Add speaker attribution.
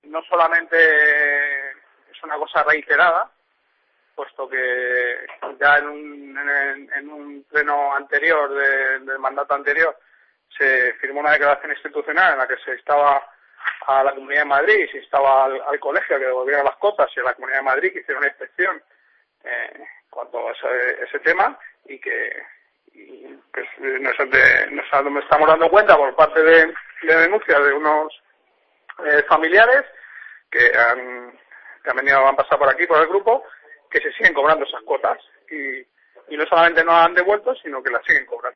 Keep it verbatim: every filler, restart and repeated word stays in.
Speaker 1: no solamente es una cosa reiterada, puesto que ya en un, en, en un pleno anterior de, del mandato anterior se firmó una declaración institucional en la que se instaba a la Comunidad de Madrid, se instaba al, al colegio que devolviera las cotas y a la Comunidad de Madrid que hiciera una inspección eh, en cuanto a ese, ese tema, y que y, pues, nos, de, nos estamos dando cuenta por parte de, de denuncias de unos eh, familiares que han, que han venido, han pasado por aquí, por el grupo, que se siguen cobrando esas cuotas y, y no solamente no las han devuelto, sino que las siguen cobrando.